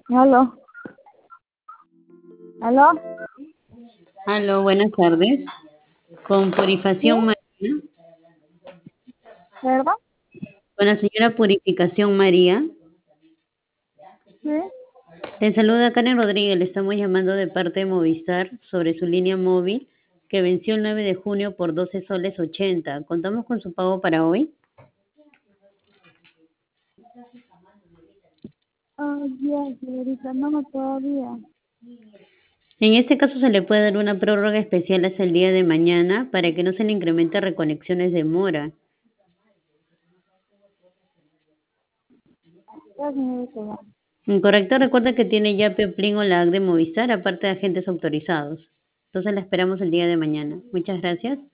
Aló, aló, Aló, buenas tardes. Con ¿sí? Purificación María, ¿Verdad? con la señora Purificación María. Sí. Le saluda Karen Rodríguez, le estamos llamando de parte de Movistar sobre su línea móvil que venció el 9 de junio por 12 soles 80. ¿Contamos con su pago para hoy? Ya, señorita, no todavía. En este caso se le puede dar una prórroga especial hasta el día de mañana para que no se le incremente reconexiones de mora. Ya, señorita, ya. Incorrecto, recuerda que tiene ya Plin o la app de Movistar, aparte de agentes autorizados. Entonces la esperamos el día de mañana. Muchas gracias.